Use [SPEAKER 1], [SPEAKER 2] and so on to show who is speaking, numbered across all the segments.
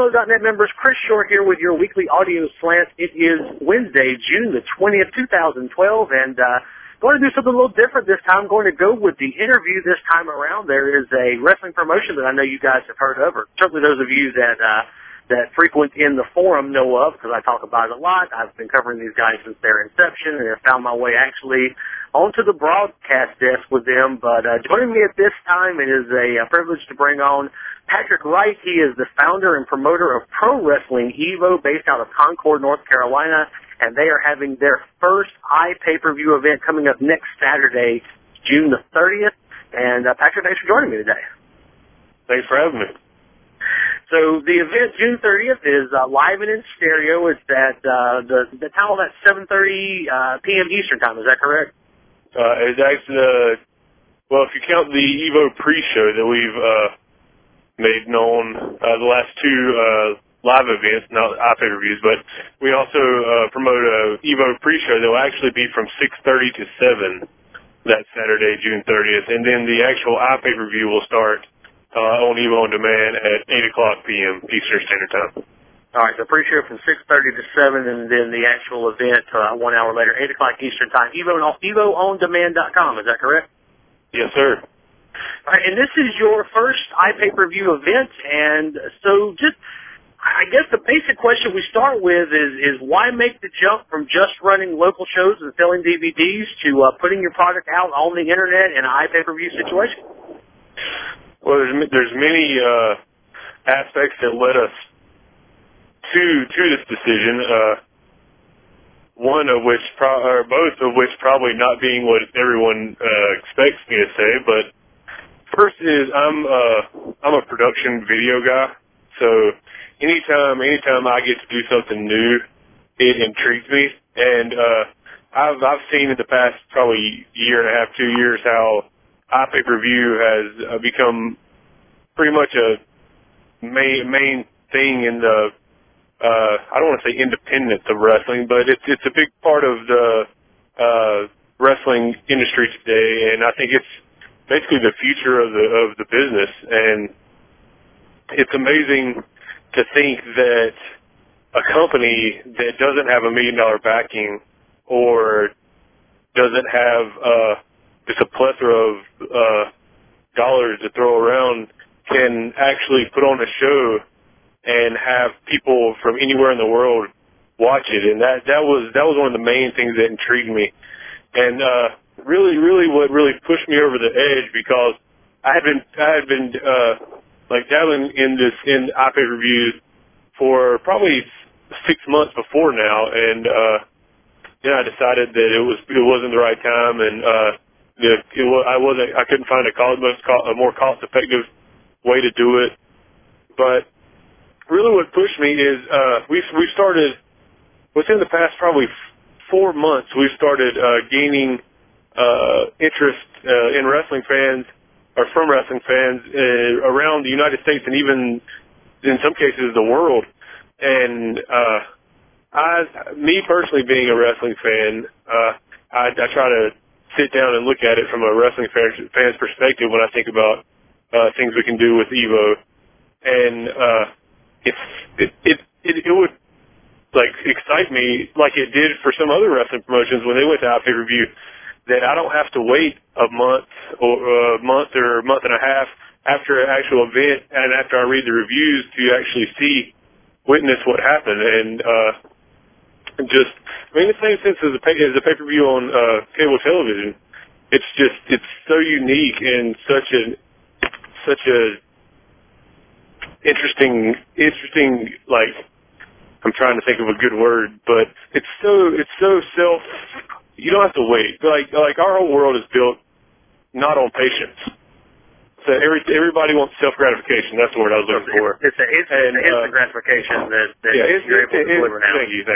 [SPEAKER 1] Hello.net members, Chris Short here with your weekly audio slant. It is Wednesday, June the 20th, 2012, and going to do something a little different this time. I'm going to go with the interview this time around. There is a wrestling promotion that I know you guys have heard of, or certainly those of you that frequent in the forum know of, because I talk about it a lot. I've been covering these guys since their inception, and I found my way actually onto the broadcast desk with them. But joining me at this time, it is a privilege to bring on Patrick Wright. He is the founder and promoter of Pro Wrestling Evo, based out of Concord, North Carolina, and they are having their first iPay-per-view event coming up next Saturday, June the 30th. And Patrick, thanks for joining me today.
[SPEAKER 2] Thanks for having me.
[SPEAKER 1] So the event, June 30th, is live and in stereo. It's at the time of that 7:30 p.m. Eastern time. Is that correct?
[SPEAKER 2] It's actually, well, if you count the Evo pre-show that we've made known, the last two live events, not iPay-per-views, but we also promote a Evo pre-show that will actually be from 6:30 to 7 that Saturday, June 30th, and then the actual iPay-per-view will start on Evo On Demand at 8 o'clock p.m. Eastern Standard Time.
[SPEAKER 1] All right, so pre-show from 6:30 to 7, and then the actual event 1 hour later, 8 o'clock Eastern Time. EvoOnDemand.com, is that correct?
[SPEAKER 2] Yes, sir.
[SPEAKER 1] All right, and this is your first iPay-per-view event, and so just, I guess the basic question we start with is why make the jump from just running local shows and selling DVDs to putting your product out on the internet in an iPay-per-view situation?
[SPEAKER 2] Well, there's many aspects that led us to this decision. One of which, or both of which, probably not being what everyone expects me to say. But first is I'm a production video guy, so anytime I get to do something new, it intrigues me. And I've seen in the past probably year and a half, 2 years, how iPay-per-view has become pretty much a main thing in the, I don't want to say independent of wrestling, but it's a big part of the wrestling industry today, and I think it's basically the future of the business. And it's amazing to think that a company that doesn't have $1 million backing or doesn't have just a plethora of dollars to throw around can actually put on a show and have people from anywhere in the world watch it. And that was one of the main things that intrigued me. And really what really pushed me over the edge, because I had been like dabbling in iPay-per-views for probably 6 months before now, and then I decided that it wasn't the right time, and I couldn't find a more cost-effective way to do it. But really what pushed me is we started, within the past probably 4 months, we've started gaining interest in wrestling fans, or from wrestling fans around the United States, and even in some cases the world. And me personally, being a wrestling fan, I try to sit down and look at it from a wrestling fan's perspective when I think about things we can do with Evo. And it would like excite me like it did for some other wrestling promotions when they went to iPay-per-view, that I don't have to wait a month or a month and a half after an actual event and after I read the reviews to actually witness what happened. And the same sense as the pay-per-view on cable television. It's so unique and such a interesting, like, I'm trying to think of a good word, but it's so you don't have to wait. Like our whole world is built not on patience. So everybody wants self-gratification. That's the word I was looking for.
[SPEAKER 1] It's instant gratification that you're able to deliver now.
[SPEAKER 2] Thank you.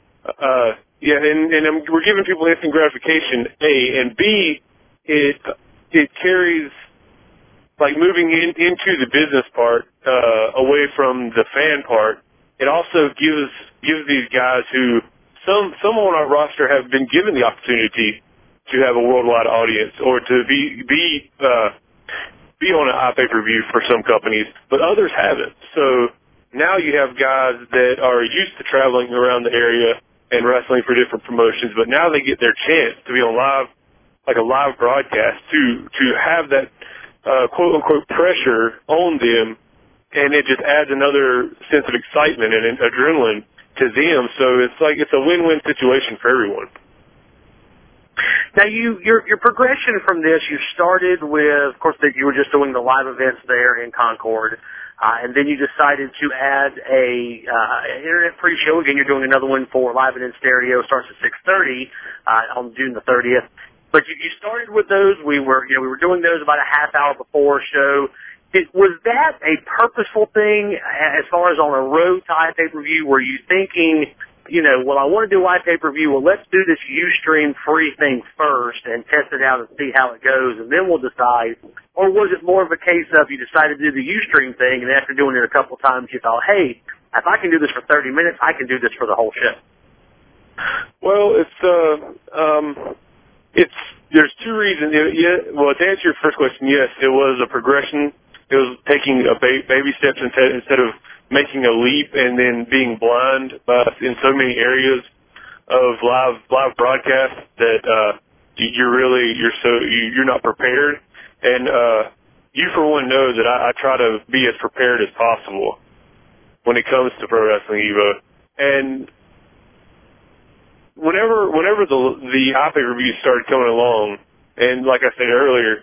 [SPEAKER 2] And we're giving people instant gratification, A, and B, it carries, like, moving into the business part, away from the fan part. It also gives these guys who, some on our roster have been given the opportunity to have a worldwide audience, or to be on an iPay-per-view for some companies, but others haven't. So now you have guys that are used to traveling around the area and wrestling for different promotions, but now they get their chance to be on live, like a live broadcast, to have that quote unquote pressure on them, and it just adds another sense of excitement and adrenaline to them. So it's a win-win situation for everyone.
[SPEAKER 1] Now, your progression from this, you started with, of course, that you were just doing the live events there in Concord, and then you decided to add an internet pre-show. Again, you're doing another one for Live and in Stereo. Starts at 6:30 on June the 30th. But you started with those. We were doing those about a half hour before show. Was that a purposeful thing as far as on a road to iPay-per-view? Were you thinking, well, I want to do iPay-per-view. Well, let's do this Ustream free thing first and test it out and see how it goes, and then we'll decide? Or was it more of a case of you decided to do the Ustream thing, and after doing it a couple of times, you thought, hey, if I can do this for 30 minutes, I can do this for the whole show?
[SPEAKER 2] Well, there's two reasons. Well, to answer your first question, yes, it was a progression. It was taking baby steps instead of making a leap and then being blind in so many areas of live broadcast that you're not prepared. And you for one know that I try to be as prepared as possible when it comes to Pro Wrestling Evo. And whenever the iPay reviews started coming along, and like I said earlier,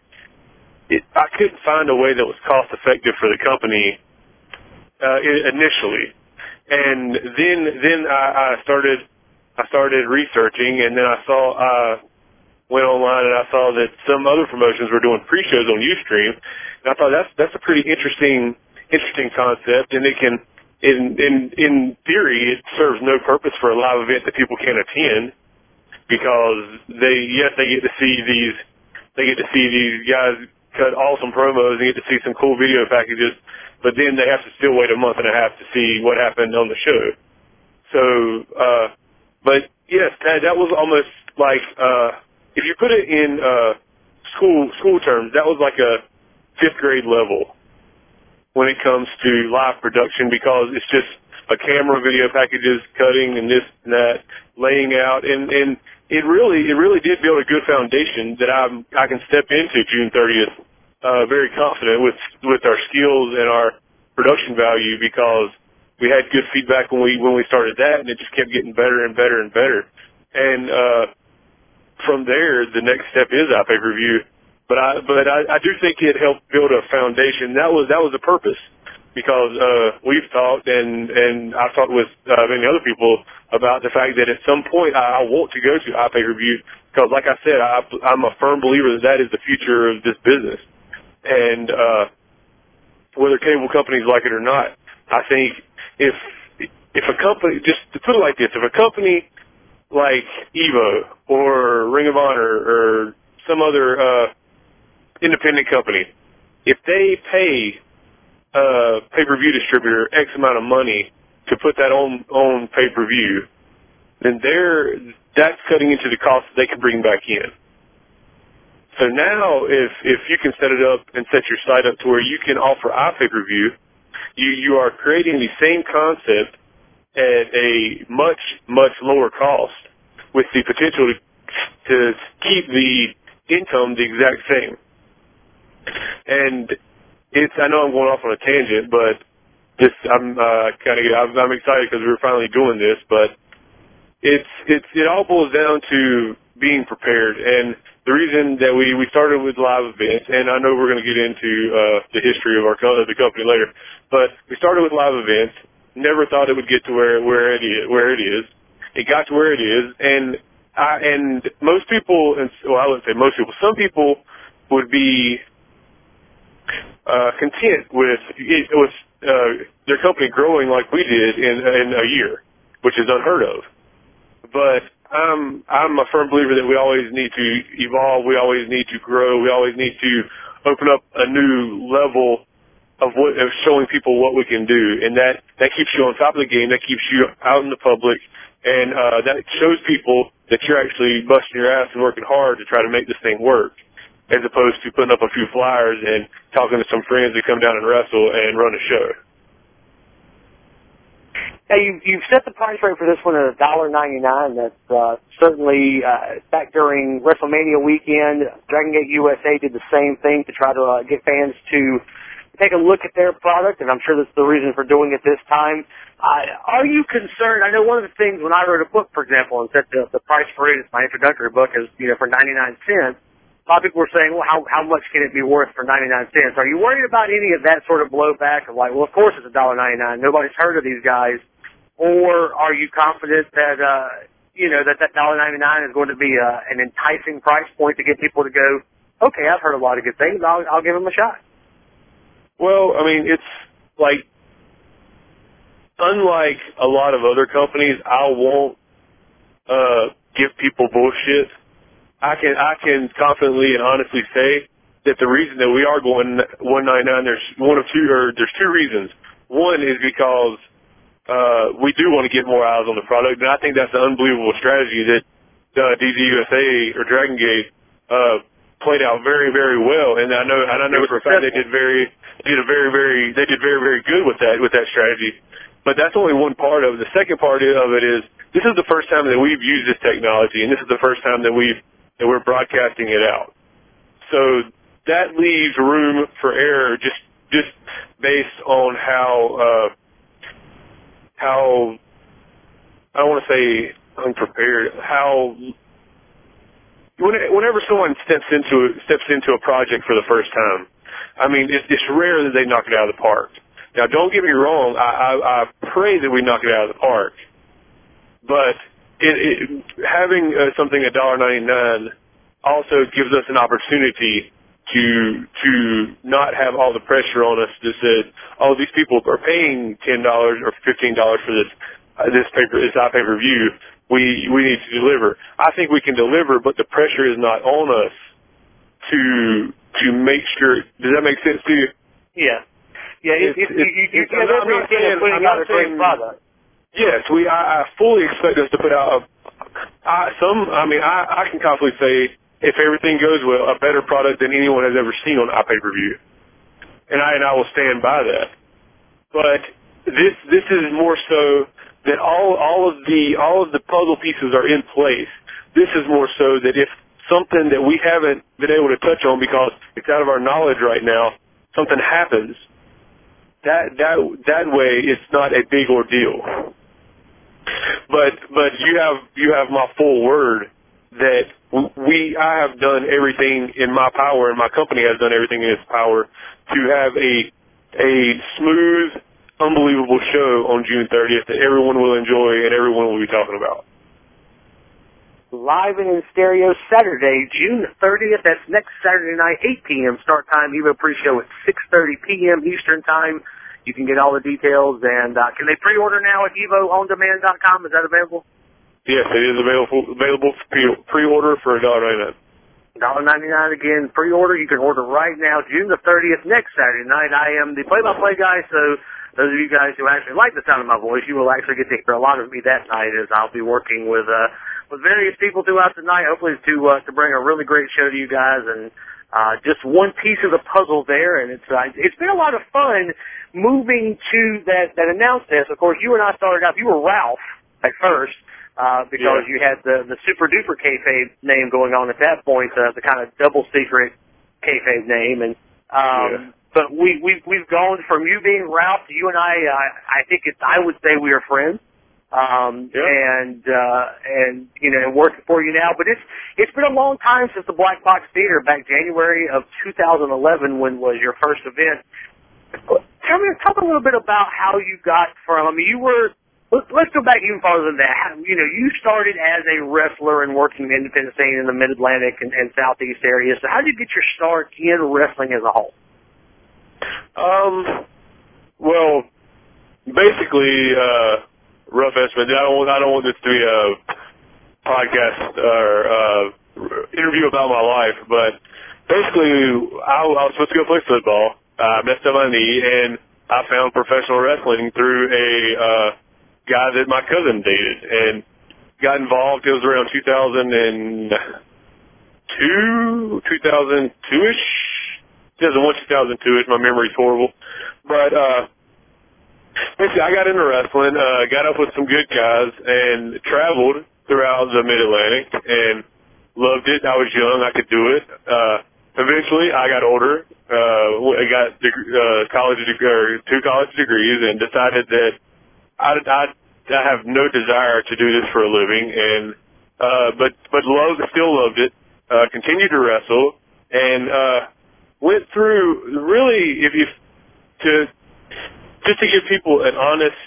[SPEAKER 2] I couldn't find a way that was cost effective for the company initially, and then I started researching, and then I went online and I saw that some other promotions were doing pre-shows on Ustream, and I thought that's a pretty interesting concept, and it can in theory it serves no purpose for a live event that people can't attend, because they get to see these guys cut awesome promos and get to see some cool video packages, but then they have to still wait a month and a half to see what happened on the show. So, but yes, that was almost like, if you put it in school terms, that was like a 5th grade level when it comes to live production, because it's just a camera, video packages, cutting, and this and that, laying out, and it really did build a good foundation that I can step into June 30th very confident with our skills and our production value, because we had good feedback when we started that, and it just kept getting better and better and better. And from there, the next step is iPay-per-view. But I do think it helped build a foundation. That was the purpose, because we've talked and I've talked with many other people about the fact that at some point I want to go to iPay-per-view, because like I said, I'm a firm believer that is the future of this business. And whether cable companies like it or not, I think if a company, just to put it like this, if a company like Evo or Ring of Honor or some other independent company, if they pay a pay-per-view distributor X amount of money to put that on pay-per-view, then that's cutting into the cost that they can bring back in. So now, if you can set it up and set your site up to where you can offer iPay-per-view, you are creating the same concept at a much, much lower cost, with the potential to keep the income the exact same. And I know I'm going off on a tangent, but I'm excited because we're finally doing this, but it all boils down to being prepared. And the reason that we started with live events, and I know we're going to get into the history of the company later, but we started with live events. Never thought it would get to where it is. It got to where it is, and most people, I wouldn't say most people, some people would be content with their company growing like we did in a year, which is unheard of. But I'm a firm believer that we always need to evolve. We always need to grow. We always need to open up a new level of showing people what we can do, and that keeps you on top of the game. That keeps you out in the public, and that shows people that you're actually busting your ass and working hard to try to make this thing work, as opposed to putting up a few flyers and talking to some friends that come down and wrestle and run a show.
[SPEAKER 1] Now, you've set the price rate for this one at $1.99. That's certainly back during WrestleMania weekend. Dragon Gate USA did the same thing to try to get fans to take a look at their product, and I'm sure that's the reason for doing it this time. Are you concerned? I know one of the things when I wrote a book, for example, and set the price for it, it's my introductory book, is for 99 cents. A lot of people were saying, well, how much can it be worth for 99 cents? Are you worried about any of that sort of blowback of like, well, of course it's $1.99. Nobody's heard of these guys. Or are you confident that, that $1.99 is going to be an enticing price point to get people to go, okay, I've heard a lot of good things. I'll give them a shot.
[SPEAKER 2] Well, I mean, it's like, unlike a lot of other companies, I won't give people bullshit. I can confidently and honestly say that the reason that we are going $1.99, there's two reasons. One is because we do want to get more eyes on the product, and I think that's an unbelievable strategy that DGUSA or Dragon Gate played out very, very well. And I know for a fact they did very good with that strategy. But that's only one part of it. The second part of it is this is the first time that we've used this technology, and this is the first time that we're broadcasting it out. So that leaves room for error just based on how I don't want to say unprepared, how whenever someone steps into a project for the first time, I mean, it's rare that they knock it out of the park. Now, don't get me wrong, I pray that we knock it out of the park, but having something at $1.99 also gives us an opportunity to not have all the pressure on us that said, oh, these people are paying $10 or $15 for this iPay-per-view. We need to deliver. I think we can deliver, but the pressure is not on us to make sure. Does that make sense to you?
[SPEAKER 1] Yeah. Yeah, I'm not saying product.
[SPEAKER 2] Yes, I fully expect us to put out I can confidently say, if everything goes well, a better product than anyone has ever seen on iPay-per-view. And I will stand by that. But this is more so that all of the puzzle pieces are in place. This is more so that if something that we haven't been able to touch on because it's out of our knowledge right now, something happens, that way it's not a big ordeal. But you have my full word that I have done everything in my power, and my company has done everything in its power to have a smooth, unbelievable show on June 30th that everyone will enjoy and everyone will be talking about.
[SPEAKER 1] Live and in stereo Saturday, June 30th. That's next Saturday night, 8 p.m. start time. Evo pre-show at 6:30 p.m. Eastern time. You can get all the details, and can they pre-order now at EvoOnDemand.com? Is that available?
[SPEAKER 2] Yes, it is available for pre-order for $1.99.
[SPEAKER 1] $1.99 again, pre-order. You can order right now, June the 30th, next Saturday night. I am the play-by-play guy, so those of you guys who actually like the sound of my voice, you will actually get to hear a lot of me that night as I'll be working with various people throughout the night, hopefully to bring a really great show to you guys, and just one piece of the puzzle there, and it's been a lot of fun moving to that announcement. Of course, you and I started out, you were Ralph at first, because you had the super duper kayfabe name going on at that point, the kind of double secret kayfabe name, and but we've gone from you being Ralph to you and I think I would say we are friends. And working for you now, but it's been a long time since the Black Box Theater, back January of 2011 when was your first event. Talk a little bit about how you got from, let's go back even farther than that. You started as a wrestler and working the independent scene in the Mid-Atlantic and Southeast area. So how did you get your start in wrestling as a whole?
[SPEAKER 2] Well, basically, rough estimate. I don't want this to be a podcast or interview about my life, but basically, I was supposed to go play football. I messed up my knee, and I found professional wrestling through a guy that my cousin dated, and got involved. It was around 2002-ish, 2001, 2002-ish. My memory's horrible, but basically, I got into wrestling, got up with some good guys, and traveled throughout the Mid-Atlantic, and loved it. I was young. I could do it. Eventually, I got older. I got two college degrees, and decided that I have no desire to do this for a living, and still loved it. Continued to wrestle, and went through really, just to give people an honest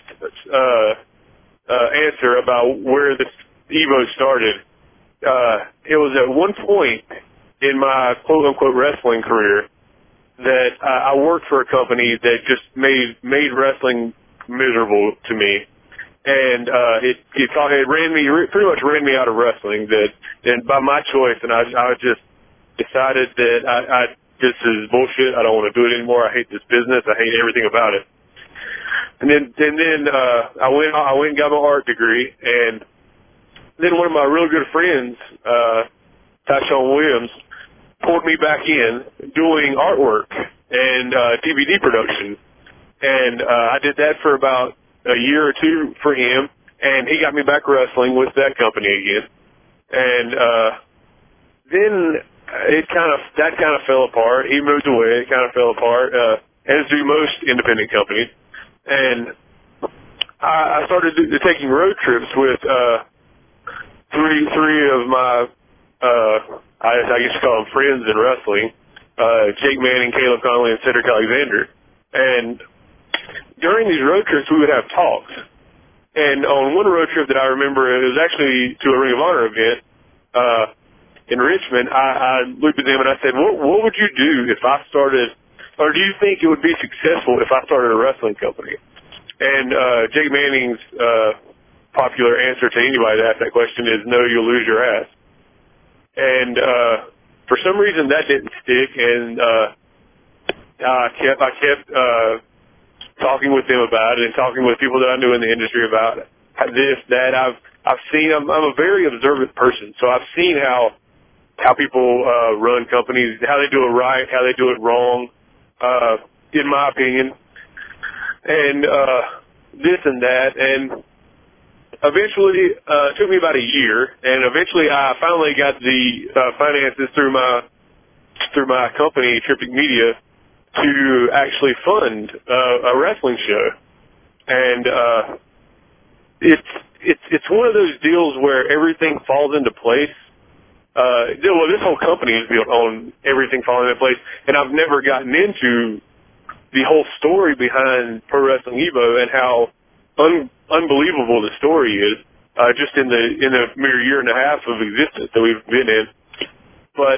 [SPEAKER 2] answer about where this Evo started. It was at one point in my quote-unquote wrestling career that I worked for a company that just made wrestling miserable to me, and it pretty much ran me out of wrestling. And by my choice, and I just decided that this is bullshit. I don't want to do it anymore. I hate this business. I hate everything about it. And then I went and got my art degree, and then one of my real good friends, Tyshawn Williams, pulled me back in doing artwork and DVD production. And I did that for about a year or two for him, and he got me back wrestling with that company again. And then that kind of fell apart. He moved away. It kind of fell apart, as do most independent companies. And I started taking road trips with three of my, I guess you call them friends in wrestling, Jake Manning, Caleb Conley, and Cedric Alexander. And during these road trips, we would have talks. And on one road trip that I remember, it was actually to a Ring of Honor event in Richmond. I looked at them and I said, what would you do if I started, or do you think it would be successful if I started a wrestling company? And Jake Manning's popular answer to anybody that asked that question is, no, you'll lose your ass. And for some reason that didn't stick, and I kept talking with them about it, and talking with people that I knew in the industry about this, that. I've seen, I'm a very observant person, so I've seen how people run companies, how they do it right, how they do it wrong, in my opinion, and this and that. And eventually, it took me about a year, and eventually I finally got the finances through my company, Triptych Media, to actually fund a wrestling show. And it's one of those deals where everything falls into place. Well, this whole company is built on everything falling into place, and I've never gotten into the whole story behind Pro Wrestling Evo and how unbelievable the story is, just in the mere year and a half of existence that we've been in. But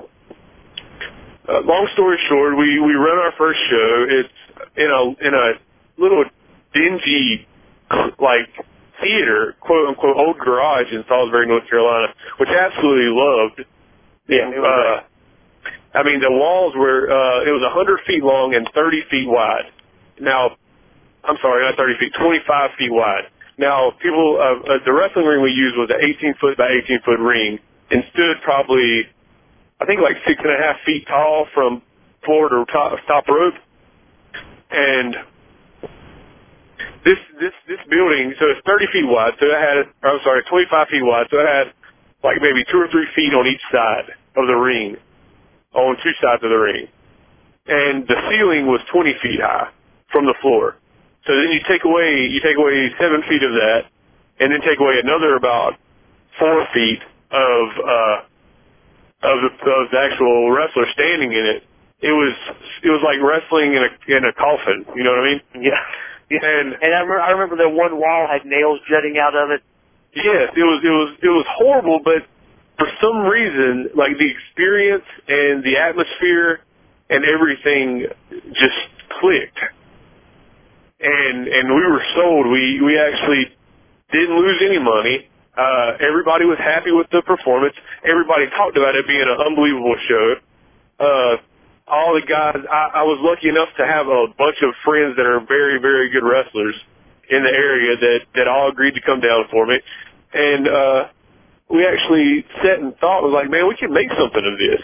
[SPEAKER 2] long story short, we run our first show. It's in a little dingy, like, theater, quote unquote, old garage in Salisbury, North Carolina, which I absolutely loved. Yeah, I mean, the walls were, it was 100 feet long and 30 feet wide. Now, I'm sorry, not 30 feet, 25 feet wide. Now, the wrestling ring we used was an 18-foot by 18-foot ring, and stood probably, I think, like 6.5 feet tall from floor to top rope. And this building, so it's 30 feet wide, so it had, 25 feet wide, so it had like maybe 2 or 3 feet on each side of the ring, on two sides of the ring. And the ceiling was 20 feet high from the floor. So then you take away 7 feet of that, and then take away another about 4 feet of the actual wrestler standing in it. It was like wrestling in a coffin. You know what I mean?
[SPEAKER 1] Yeah. And I remember that one wall had nails jutting out of it.
[SPEAKER 2] Yes, it was horrible, but for some reason, like, the experience and the atmosphere and everything just clicked. And we were sold. We actually didn't lose any money. Everybody was happy with the performance. Everybody talked about it being an unbelievable show. All the guys, I was lucky enough to have a bunch of friends that are very, very good wrestlers in the area that all agreed to come down for me. And we actually sat and thought, was like, man, we can make something of this.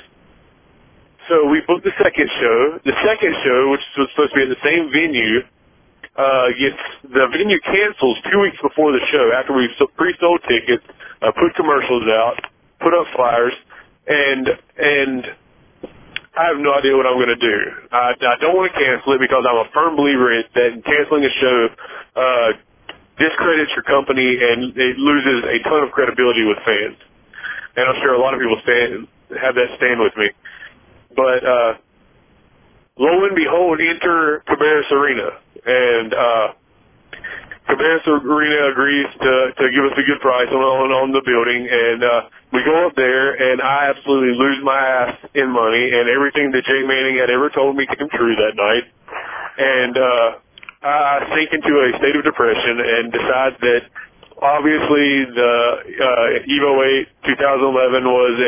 [SPEAKER 2] So we booked the second show. The second show, which was supposed to be at the same venue, the venue cancels 2 weeks before the show after we've pre-sold tickets, put commercials out, put up flyers, and I have no idea what I'm going to do. I don't want to cancel it because I'm a firm believer that canceling a show discredits your company and it loses a ton of credibility with fans. And I'm sure a lot of people have that stand with me. But lo and behold, enter Cabarrus Arena. And Cabarrus Arena agrees to give us a good price on the building. And we go up there, and I absolutely lose my ass in money. And everything that Jay Manning had ever told me came true that night. And I sink into a state of depression and decide that obviously the Evo 8 2011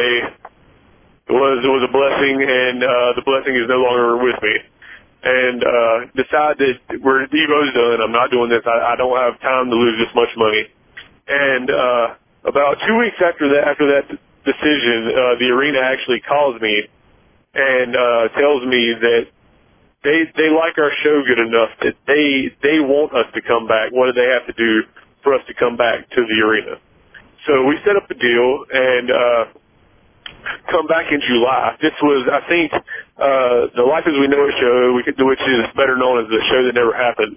[SPEAKER 2] was a blessing, and the blessing is no longer with me. And decide that Evo's done. I'm not doing this. I don't have time to lose this much money. And about 2 weeks after that decision, the arena actually calls me and tells me that they like our show good enough that they want us to come back. What do they have to do for us to come back to the arena? So we set up a deal and come back in July. This was, I think, the Life as We Know It show, which is better known as the show that never happened,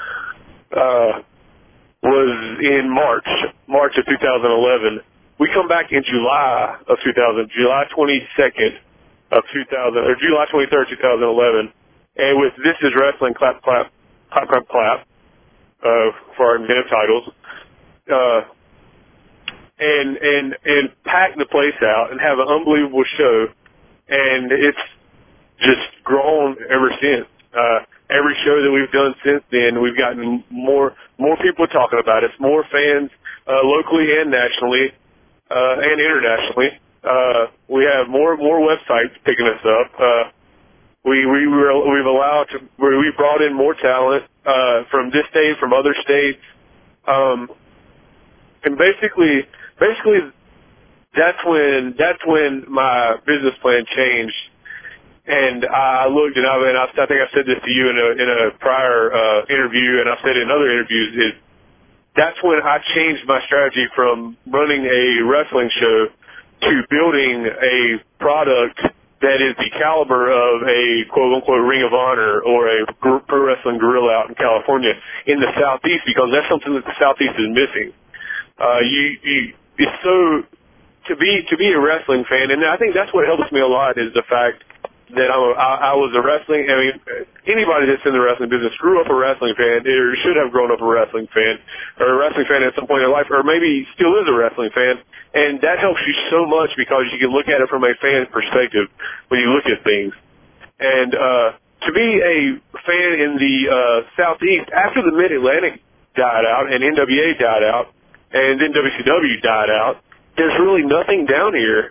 [SPEAKER 2] was in March of 2011. We come back in July 22nd of 2000, or July 23rd, 2011. And with This Is Wrestling, clap, clap, clap, clap, clap, for our inventive titles, and pack the place out and have an unbelievable show, and it's just grown ever since. Every show that we've done since then, we've gotten more people talking about it, more fans, locally and nationally, and internationally. We have more websites picking us up. We brought in more talent from this state, from other states, and basically that's when my business plan changed. And I looked, and I think I said this to you in a prior interview, and I've said it in other interviews. That's when I changed my strategy from running a wrestling show to building a product that is the caliber of a quote-unquote Ring of Honor or a pro wrestling gorilla out in California in the Southeast, because that's something that the Southeast is missing. It's so to be a wrestling fan, and I think that's what helps me a lot is the fact that I was a wrestling. I mean, anybody that's in the wrestling business grew up a wrestling fan, or should have grown up a wrestling fan, or a wrestling fan at some point in their life, or maybe still is a wrestling fan. And that helps you so much because you can look at it from a fan perspective when you look at things. And to be a fan in the Southeast, after the Mid-Atlantic died out and NWA died out, and then WCW died out, there's really nothing down here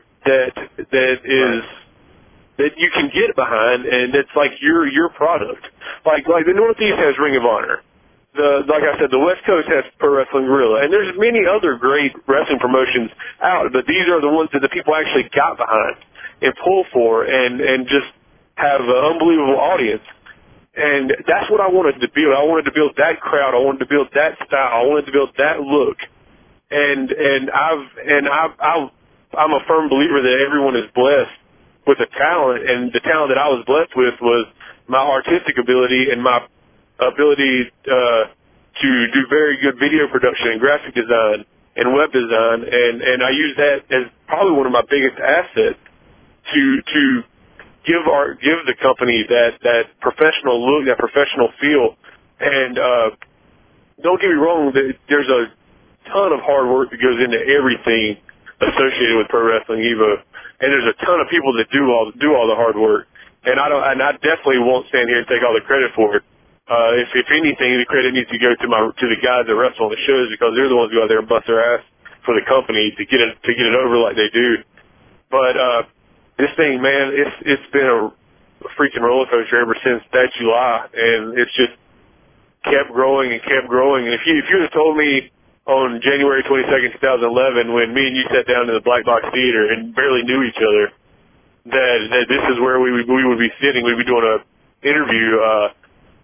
[SPEAKER 2] that you can get behind, and it's like your product. Like the Northeast has Ring of Honor. Like I said, the West Coast has Pro Wrestling Gorilla, and there's many other great wrestling promotions out, but these are the ones that the people actually got behind and pull for and just have an unbelievable audience. And that's what I wanted to build. I wanted to build that crowd. I wanted to build that style. I wanted to build that look. And I'm a firm believer that everyone is blessed with a talent, and the talent that I was blessed with was my artistic ability and my ability to do very good video production and graphic design and web design, and I use that as probably one of my biggest assets to give the company that professional look, that professional feel. And don't get me wrong, there's a ton of hard work that goes into everything associated with Pro Wrestling Evo, and there's a ton of people that do all the hard work. And I definitely won't stand here and take all the credit for it. If anything, the credit needs to go to the guys that wrestle on the shows, because they're the ones who go out there and bust their ass for the company to get it over like they do. But this thing, man, it's been a freaking roller coaster ever since that July, and it's just kept growing and kept growing. And if you would have told me on January 22nd, 2011, when me and you sat down in the Black Box Theater and barely knew each other, that this is where we would be sitting, we'd be doing a interview,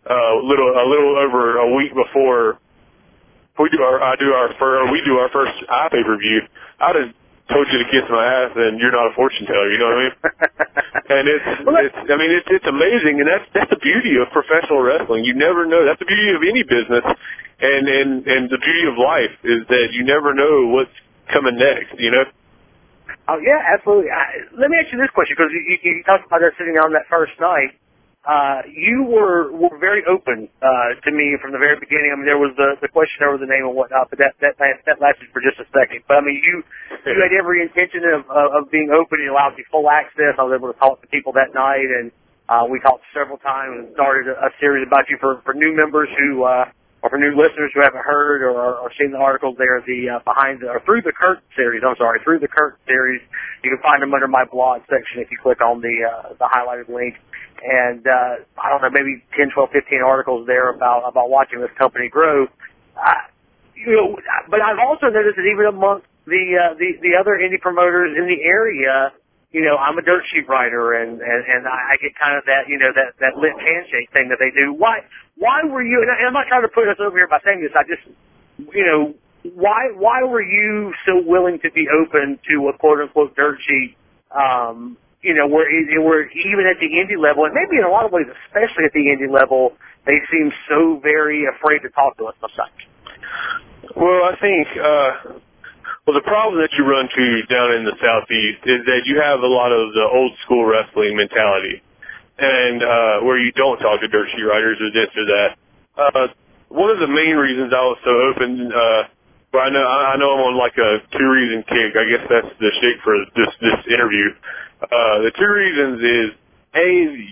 [SPEAKER 2] a little over a week before we do our first iPay-per-view, I'd have told you to kiss my ass and you're not a fortune teller, you know what I mean? And it's amazing, and that's the beauty of professional wrestling. You never know. That's the beauty of any business, and the beauty of life is that you never know what's coming next, you know?
[SPEAKER 1] Oh, yeah, absolutely. Let me ask you this question, because you talked about us sitting on that first night. You were very open to me from the very beginning. I mean, there was the question over the name and whatnot, but that lasted for just a second. But I mean, you had every intention of being open. It allowed you full access. I was able to talk to people that night, and we talked several times and started a series about you for new members who or for new listeners who haven't heard or seen the articles there. The Through the Curtain series. Through the Curtain series. You can find them under my blog section if you click on the highlighted link. And, I don't know, maybe 10, 12, 15 articles there about watching this company grow. But I've also noticed that even amongst the other indie promoters in the area, you know, I'm a dirt sheet writer and I get kind of that, you know, that lit handshake thing that they do. Why were you, and I'm not trying to put us over here by saying this, I just, you know, why were you so willing to be open to a quote unquote dirt sheet, you know, where even at the indie level, and maybe in a lot of ways, especially at the indie level, they seem so very afraid to talk to us sometimes.
[SPEAKER 2] Well, I think, the problem that you run to down in the Southeast is that you have a lot of the old school wrestling mentality, and where you don't talk to dirt sheet writers or this or that. One of the main reasons I was so open, but I know I'm on like a 2-reason kick. I guess that's the shtick for this interview. The 2 reasons is, A,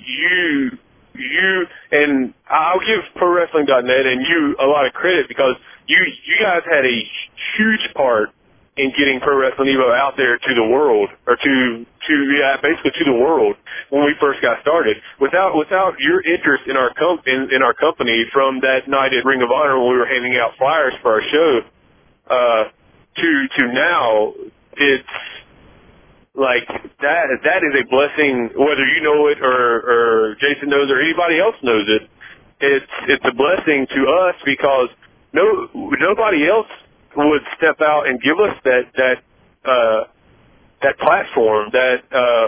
[SPEAKER 2] you, and I'll give ProWrestling.net and you a lot of credit because you guys had a huge part in getting Pro Wrestling Evo out there to the world, or basically to the world when we first got started. Without your interest in our company from that night at Ring of Honor when we were handing out flyers for our show, to now, it's like that is a blessing, whether you know it or Jason knows or anybody else knows it. It's a blessing to us because nobody else would step out and give us that platform that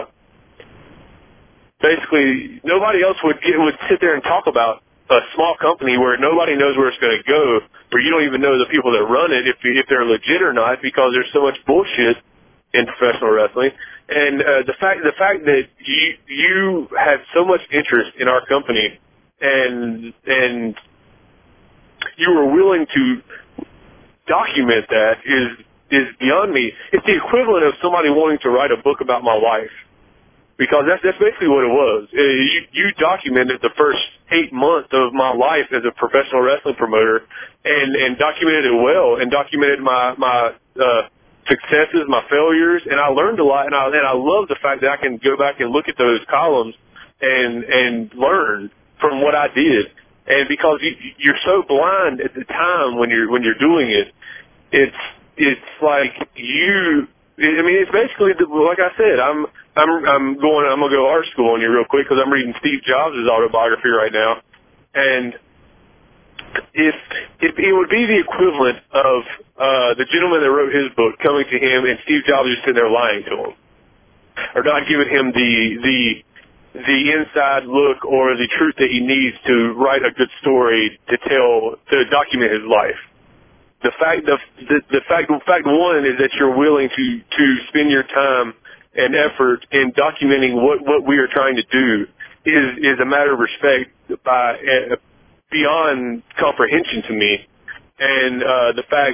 [SPEAKER 2] basically nobody else would sit there and talk about a small company where nobody knows where it's going to go, where you don't even know the people that run it if they're legit or not, because there's so much bullshit in professional wrestling. And the fact that you had so much interest in our company and you were willing to document that is beyond me. It's the equivalent of somebody wanting to write a book about my life, because that's basically what it was. You documented the first 8 months of my life as a professional wrestling promoter, and documented it well, and documented my successes, my failures, and I learned a lot, and I love the fact that I can go back and look at those columns and learn from what I did. And because you're so blind at the time when you're doing it, it's like it's basically like I said. I'm gonna go art school on you real quick because I'm reading Steve Jobs' autobiography right now, and if it would be the equivalent of the gentleman that wrote his book coming to him and Steve Jobs just sitting there lying to him, or not giving him the inside look or the truth that he needs to write a good story to document his life. The fact one is that you're willing to spend your time and effort in documenting what we are trying to do is a matter of respect beyond comprehension to me. And the fact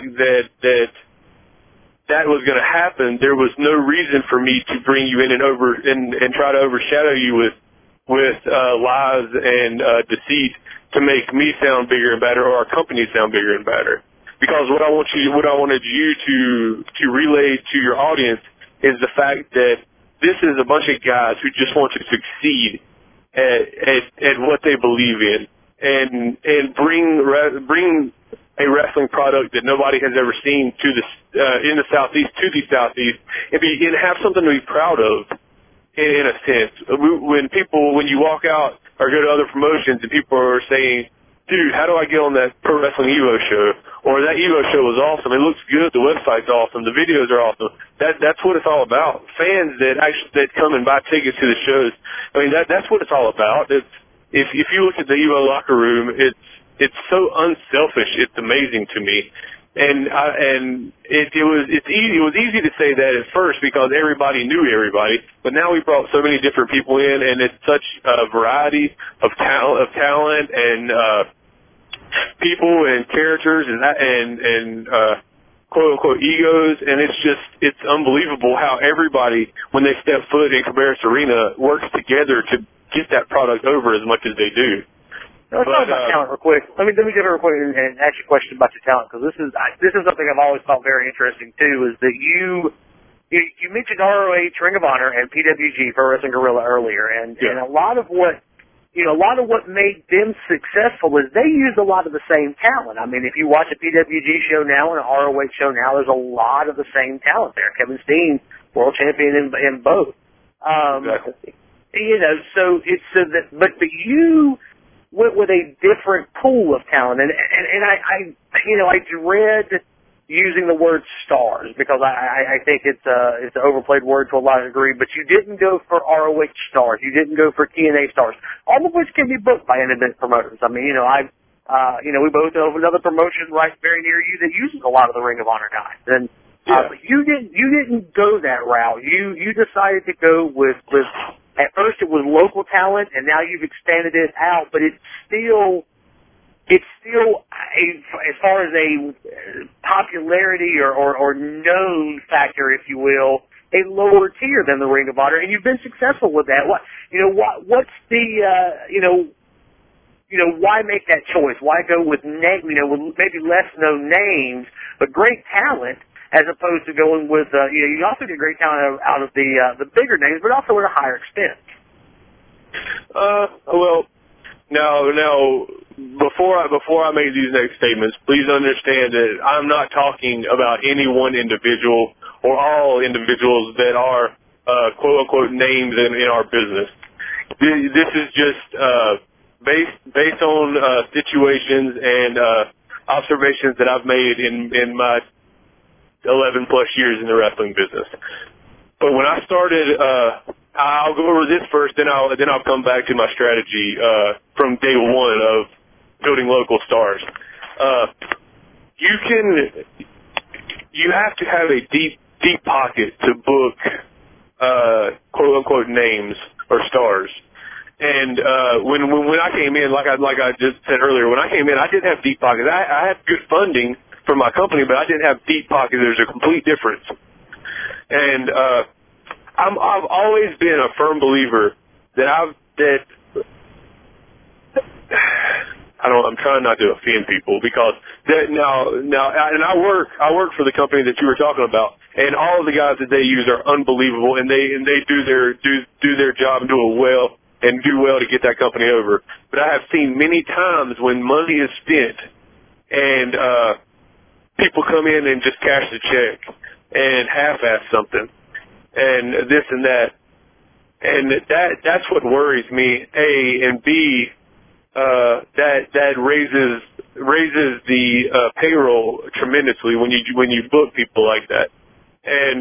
[SPEAKER 2] that was going to happen, there was no reason for me to bring you in and try to overshadow you with lies and deceit to make me sound bigger and better, or our company sound bigger and better. Because what I wanted you to relay to your audience is the fact that this is a bunch of guys who just want to succeed at what they believe in, and bring a wrestling product that nobody has ever seen to in the Southeast, and have something to be proud of, in a sense. When you walk out or go to other promotions and people are saying, dude, how do I get on that Pro Wrestling Evo show? Or that Evo show was awesome. It looks good. The website's awesome. The videos are awesome. That's what it's all about. Fans that come and buy tickets to the shows. I mean, that's what it's all about. If you look at the Evo locker room, it's so unselfish. It's amazing to me. And it was easy to say that at first because everybody knew everybody, but now we brought so many different people in, and it's such a variety of talent and people and characters and quote unquote egos, and it's unbelievable how everybody, when they step foot in Cabarrus Arena, works together to get that product over as much as they do.
[SPEAKER 1] Let's talk about talent real quick. Let me get real quick and ask you a question about your talent, because this is something I've always thought very interesting too. Is that you mentioned ROH, Ring of Honor, and PWG, Pro Wrestling Guerrilla, earlier, and a lot of what made them successful is they used a lot of the same talent. I mean, if you watch a PWG show now and an ROH show now, there's a lot of the same talent there. Kevin Steen, world champion in both.
[SPEAKER 2] Exactly.
[SPEAKER 1] So but you went with a different pool of talent, and I dread using the word stars because I think it's an overplayed word to a lot of degree. But you didn't go for ROH stars, you didn't go for TNA stars, all of which can be booked by independent promoters. I mean, we both have another promotion right very near you that uses a lot of the Ring of Honor guys, and but you didn't go that route. You decided to go with. At first it was local talent, and now you've expanded it out, but it's still as far as a popularity or known factor, if you will, a lower tier than the Ring of Honor, and you've been successful with that. What's the why make that choice? Why go with with maybe less known names but great talent, as opposed to going with, you also get great talent out of the bigger names, but also at a higher expense?
[SPEAKER 2] Well, now, before I make these next statements, please understand that I'm not talking about any one individual or all individuals that are, quote unquote, names in our business. This is just, based on, situations and, observations that I've made in my 11 plus years in the wrestling business. But when I started, I'll go over this first, then I'll come back to my strategy from day one of building local stars. You have to have a deep pocket to book quote unquote names or stars. And when I came in, like I just said earlier, when I came in, I didn't have deep pockets. I had good funding from my company, but I didn't have deep pockets. There's a complete difference. And I've always been a firm believer I'm trying not to offend people because now and I work for the company that you were talking about, and all of the guys that they use are unbelievable, and they do their job and do it well and do well to get that company over. But I have seen many times when money is spent and people come in and just cash the check and half-ass something and this and that. And that's what worries me, A, and B, that raises the payroll tremendously when you book people like that. And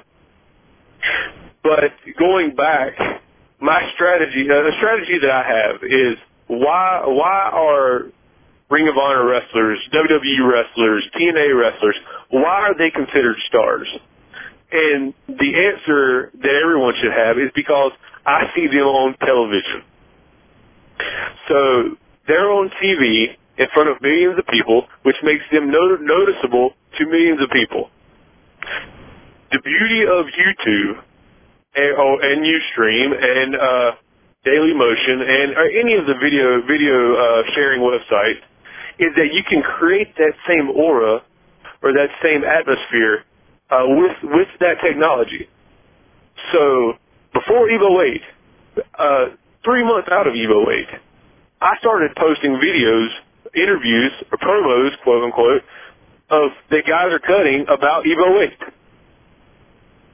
[SPEAKER 2] but going back, my strategy, the strategy that I have is why are Ring of Honor wrestlers, WWE wrestlers, TNA wrestlers, why are they considered stars? And the answer that everyone should have is because I see them on television. So they're on TV in front of millions of people, which makes them noticeable to millions of people. The beauty of YouTube and Ustream and Daily Motion and any of the video sharing websites is that you can create that same aura or that same atmosphere with that technology. So before Evo 8, 3 months out of Evo 8, I started posting videos, interviews, or promos, quote unquote, of that guys are cutting about Evo 8.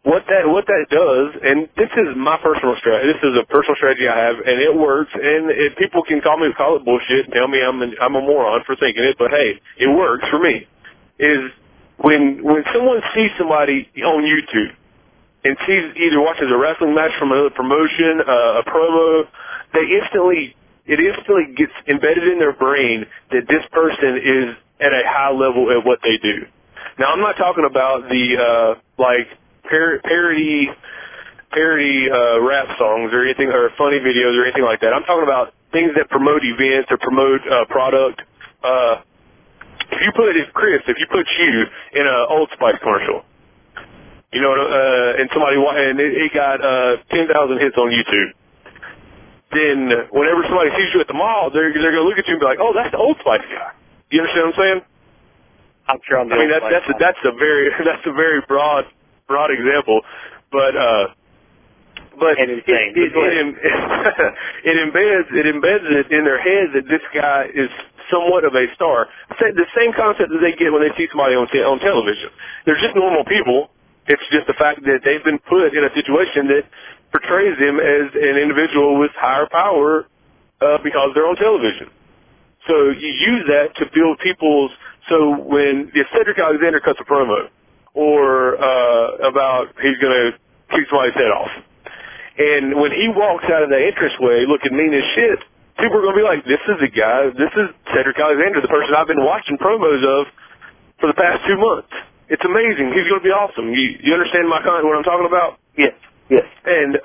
[SPEAKER 2] what that does, and this is my personal strategy. This is a personal strategy I have, and it works. And people can call it bullshit and tell me I'm a moron for thinking it, but hey, it works for me. Is when someone sees somebody on YouTube and either watches a wrestling match from another promotion, a promo, it instantly gets embedded in their brain that this person is at a high level at what they do. Now, I'm not talking about the parody rap songs or anything, or funny videos or anything like that. I'm talking about things that promote events or promote product. If you put you in an Old Spice commercial, you know, and it got 10,000 hits on YouTube, then whenever somebody sees you at the mall, they're going to look at you and be like, "Oh, that's the Old Spice guy." You understand what I'm saying?
[SPEAKER 1] I'm sure I'm.
[SPEAKER 2] I mean, that's a very broad example, but
[SPEAKER 1] and insane.
[SPEAKER 2] It embeds it in their heads that this guy is somewhat of a star. The same concept that they get when they see somebody on television. They're just normal people. It's just the fact that they've been put in a situation that portrays them as an individual with higher power because they're on television. So you use that to build people's. So if Cedric Alexander cuts a promo, or about he's going to kick somebody's head off, and when he walks out of the entranceway looking mean as shit, people are going to be like, "This is the guy. This is Cedric Alexander, the person I've been watching promos of for the past 2 months. It's amazing. He's going to be awesome." You understand what I'm talking about?
[SPEAKER 1] Yes.
[SPEAKER 2] And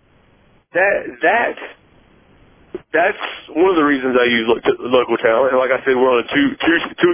[SPEAKER 2] that's one of the reasons I use local talent. And like I said, we're on a two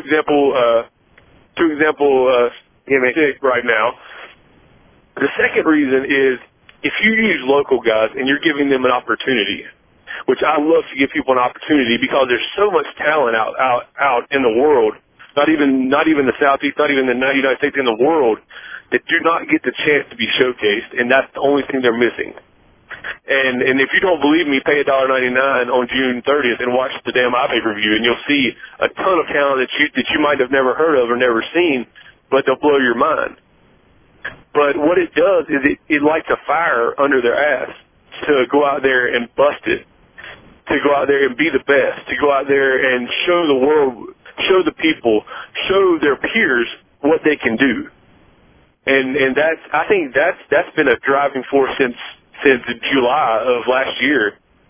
[SPEAKER 2] example stick right now. The second reason is if you use local guys and you're giving them an opportunity, which I love to give people an opportunity because there's so much talent out in the world, not even the Southeast, not even the United States, in the world, that do not get the chance to be showcased, and that's the only thing they're missing. And if you don't believe me, pay $1.99 on June 30th and watch the damn iPay-per-view, and you'll see a ton of talent that you might have never heard of or never seen, but they'll blow your mind. But what it does is it lights a fire under their ass to go out there and bust it, to go out there and be the best, to go out there and show the world, show the people, show their peers what they can do. And I think that's been a driving force since July of last year,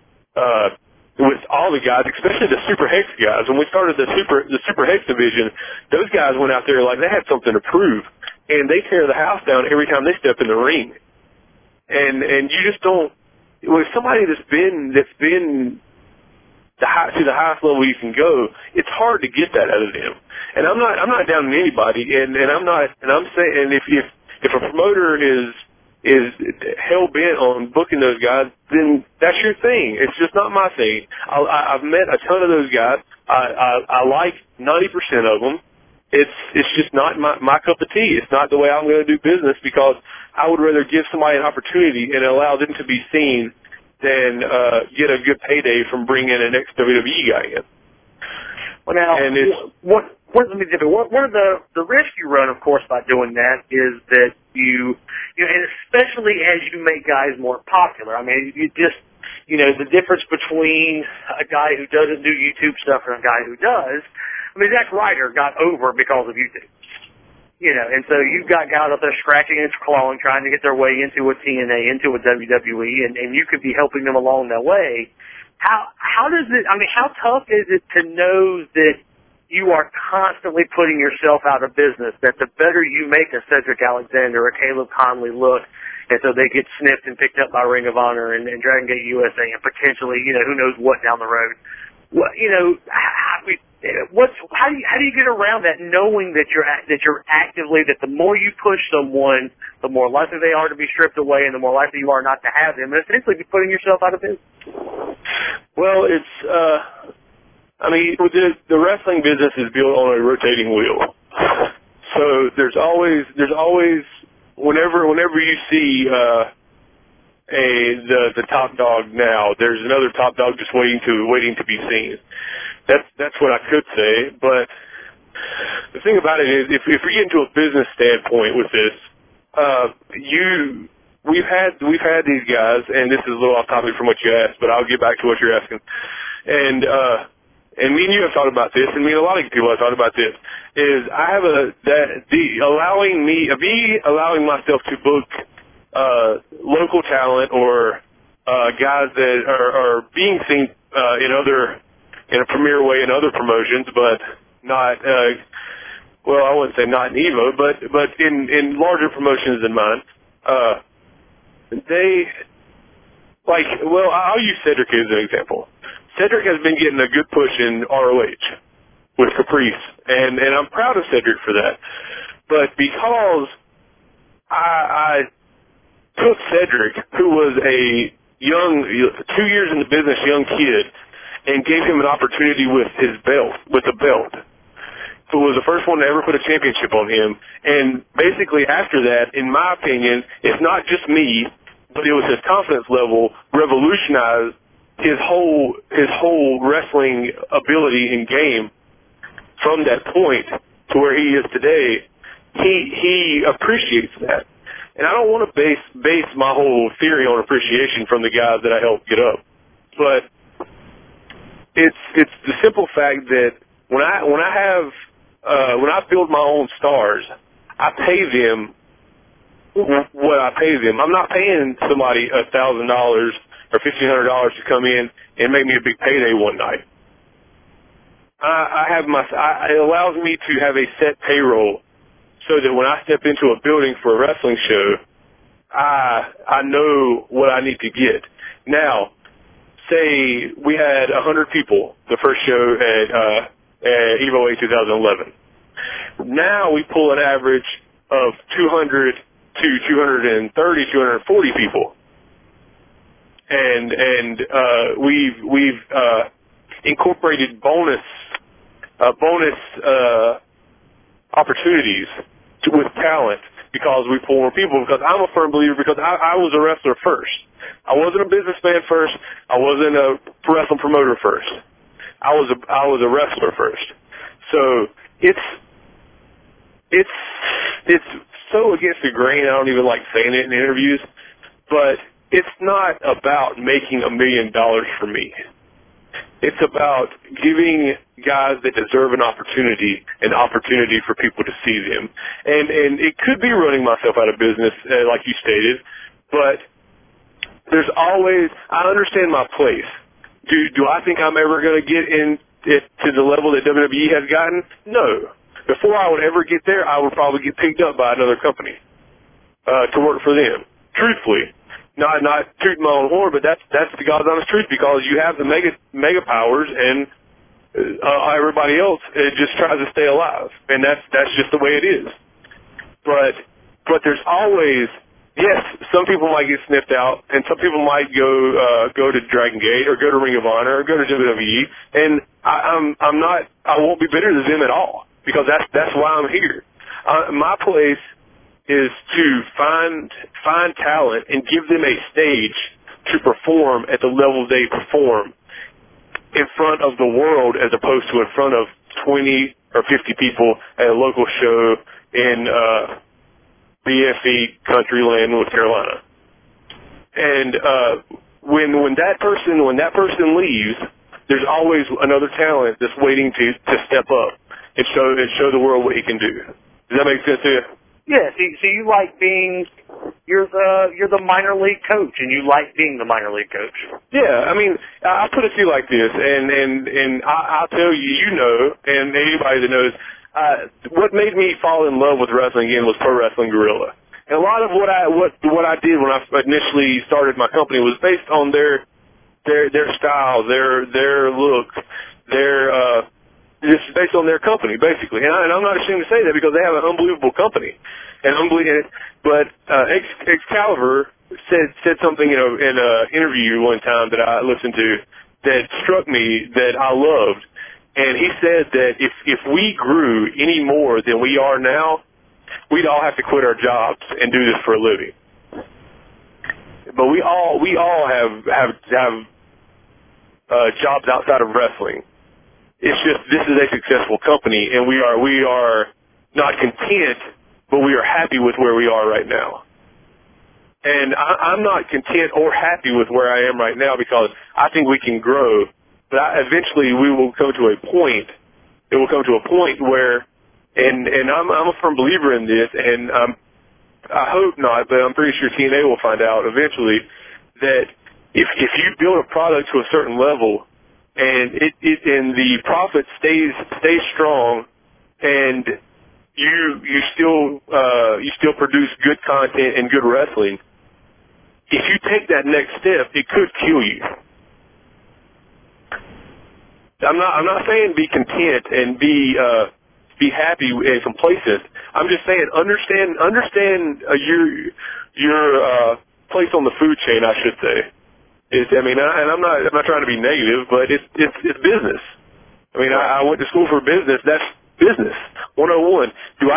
[SPEAKER 2] with all the guys, especially the Super Hex guys. When we started the Super Hex division, those guys went out there like they had something to prove, and they tear the house down every time they step in the ring. And you just don't. With somebody that's been to the highest level you can go, it's hard to get that out of them. And I'm not down on anybody, and I'm saying if a promoter is hell bent on booking those guys, then that's your thing. It's just not my thing. I've met a ton of those guys. I like 90% of them. It's just not my cup of tea. It's not the way I'm going to do business, because I would rather give somebody an opportunity and allow them to be seen than get a good payday from bringing an ex-WWE guy in.
[SPEAKER 1] Well, now, let me tell you, one of the risks you run, of course, by doing that is that you know, and especially as you make guys more popular. I mean, you just, the difference between a guy who doesn't do YouTube stuff and a guy who does. I mean, Zack Ryder got over because of YouTube. And so you've got guys out there scratching and clawing, trying to get their way into a TNA, into a WWE, and you could be helping them along that way. How does it, I mean, how tough is it to know that you are constantly putting yourself out of business, that the better you make a Cedric Alexander or Caleb Conley look, and so they get snipped and picked up by Ring of Honor and Dragon Gate USA and potentially, who knows what down the road. Well, how do you get around that, knowing that you're actively, that the more you push someone, the more likely they are to be stripped away, and the more likely you are not to have them, and essentially be putting yourself out of business?
[SPEAKER 2] Well, the wrestling business is built on a rotating wheel. So there's always whenever you see the top dog now, there's another top dog just waiting to be seen. That's what I could say. But the thing about it is, if we get into a business standpoint with this, we've had these guys, and this is a little off topic from what you asked, but I'll get back to what you're asking. And me and you have talked about this, and me and a lot of people have talked about this, is I have allowing myself to book local talent or guys that are being seen in a premier way in other promotions, but not well, I wouldn't say not in Evo, but in larger promotions than mine. I'll use Cedric as an example. Cedric has been getting a good push in ROH with Caprice, and I'm proud of Cedric for that. But because I took Cedric, who was a young, 2 years in the business young kid, and gave him an opportunity with a belt. So it was the first one to ever put a championship on him. And basically after that, in my opinion, it's not just me, but it was his confidence level revolutionized his whole wrestling ability and game from that point to where he is today. He appreciates that. And I don't want to base my whole theory on appreciation from the guys that I helped get up. But it's the simple fact that when I build my own stars, I pay them what I pay them. I'm not paying somebody $1,000 or $1,500 to come in and make me a big payday one night. It allows me to have a set payroll so that when I step into a building for a wrestling show, I know what I need to get. Now, say we had 100 people the first show at Evo 8 2011. Now we pull an average of 200 to 230, 240 people. And we've incorporated bonus opportunities with talent because we pull more people, because I'm a firm believer, because I was a wrestler first. I wasn't a businessman first. I wasn't a wrestling promoter first. I was a wrestler first. So it's so against the grain, I don't even like saying it in interviews, but it's not about making $1 million for me. It's about giving guys that deserve an opportunity for people to see them. And it could be running myself out of business, like you stated, but there's always, I understand my place. Do I think I'm ever going to get to the level that WWE has gotten? No. Before I would ever get there, I would probably get picked up by another company to work for them. Truthfully. Not tooting my own horn, but that's the God's honest truth, because you have the mega powers, and everybody else just tries to stay alive, and that's just the way it is. But there's always, yes, some people might get sniffed out, and some people might go to Dragon Gate or go to Ring of Honor or go to WWE, and I won't be bitter to them at all, because that's why I'm here. My place is to find talent and give them a stage to perform at the level they perform in front of the world, as opposed to in front of 20 or 50 people at a local show in BFE Countryland, North Carolina. And when that person leaves, there's always another talent that's waiting to step up and show the world what he can do. Does that make sense to you?
[SPEAKER 1] Yeah, so you like being, you're the minor league coach, and you like being the minor league coach.
[SPEAKER 2] Yeah, I mean, I'll put it to you like this, and I'll tell you, and anybody that knows, what made me fall in love with wrestling again was Pro Wrestling Guerrilla. And a lot of what I did when I initially started my company was based on their style, their look, it's based on their company, basically. And I'm not ashamed to say that, because they have an unbelievable company. But Excalibur said something in an interview one time that I listened to that struck me, that I loved. And he said that if we grew any more than we are now, we'd all have to quit our jobs and do this for a living. But we all have jobs outside of wrestling. It's just, this is a successful company, and we are not content, but we are happy with where we are right now. And I'm not content or happy with where I am right now because I think we can grow. But eventually we will come to a point. It will come to a point where, and I'm a firm believer in this, and I hope not, but I'm pretty sure TNA will find out eventually that if you build a product to a certain level and and the profit stays strong and you still produce good content and good wrestling, if you take that next step, it could kill you. I'm not saying be content and be happy and complacent. I'm just saying understand your place on the food chain, I should say. I'm not trying to be negative, but it's business. I mean, I went to school for business. That's business 101. Do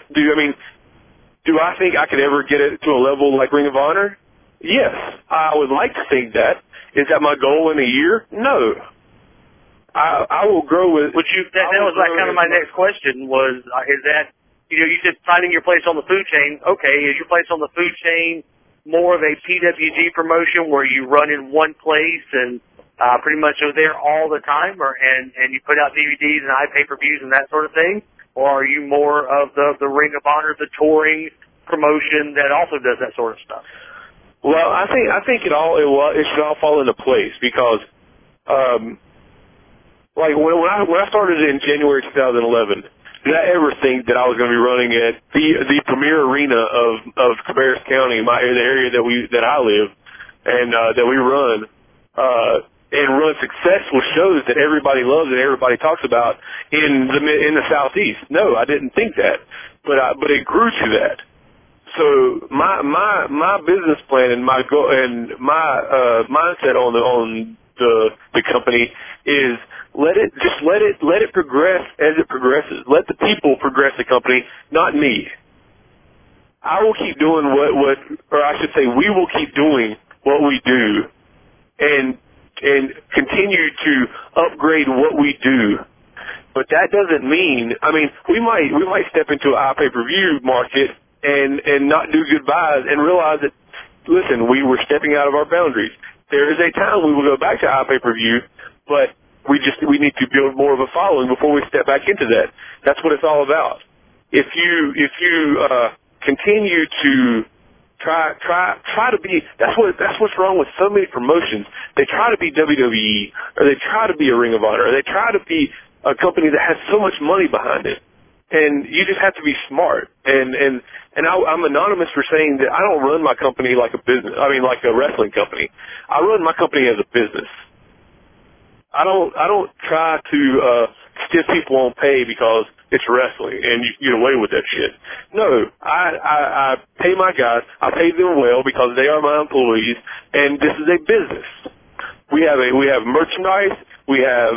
[SPEAKER 2] I think I could ever get it to a level like Ring of Honor? Yes, I would like to think that. Is that my goal in a year? No. I will grow with.
[SPEAKER 1] That was like kind of my next question was, is that, you said finding your place on the food chain. Okay, is your place on the food chain more of a PWG promotion where you run in one place and pretty much are there all the time, and you put out DVDs and pay-per-views and that sort of thing? Or are you more of the Ring of Honor, the touring promotion that also does that sort of stuff?
[SPEAKER 2] Well, I think it should all fall into place because, like when I started in January 2011, did I ever think that I was going to be running at the premier arena of Cabarrus County, the area that I live, and that we run, and run successful shows that everybody loves and everybody talks about in the Southeast? No, I didn't think that, but it grew to that. So my business plan and my goal and my mindset on the company is let it progress as it progresses. Let the people progress the company, not me. I will keep doing we will keep doing what we do and continue to upgrade what we do. But that doesn't mean, we might step into an pay-per-view market and not do goodbyes and realize that, listen, we were stepping out of our boundaries. There is a time we will go back to pay-per-view, but we need to build more of a following before we step back into that. That's what it's all about. If you continue to try to be, that's what's wrong with so many promotions. They try to be WWE, or they try to be a Ring of Honor, or they try to be a company that has so much money behind it. And you just have to be smart. And I'm anonymous for saying that I don't run my company like a business. Like a wrestling company. I run my company as a business. I don't try to stiff people on pay because it's wrestling and you get away with that shit. No, I pay my guys. I pay them well because they are my employees, and this is a business. We have merchandise. We have